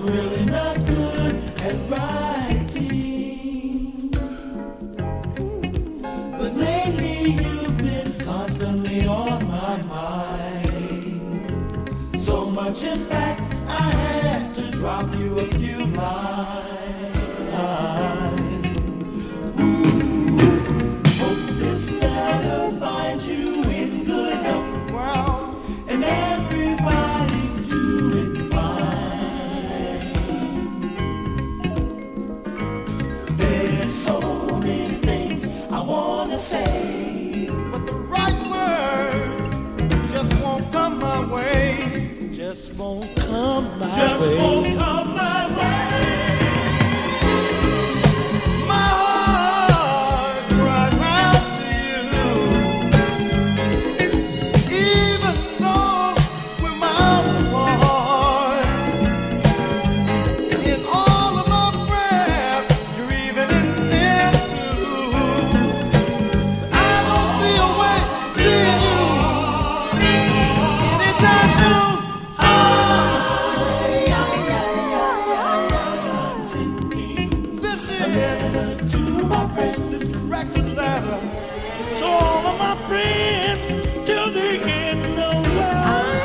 really not good at writing, but lately you've been constantly on my mind. So much in fact I had to drop you a few lines. Hope this letter finds you in good health, well, and everybody's doing fine. There's so many things I wanna say, but the right words just won't come my way. Just won't come my way. Just won't come my way. My heart cries out to you, even though we're miles apart. In all of my prayers, you're even in there too. I don't see a way seeing you anytime soon. To all of my friends till the end of the world.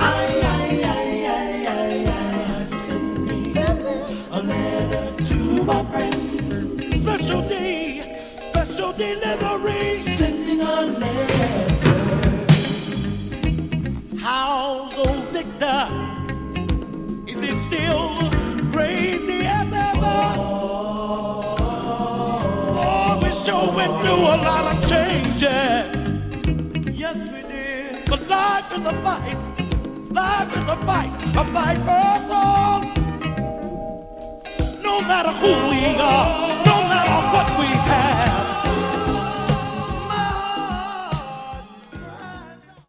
I'm sending a letter to my friend. Special delivery. Sending a letter. How's old Victor? Is he still crazy as ever? We through a lot of changes. Yes, we did. But life is a fight. Life is a fight for us all. No matter who we are.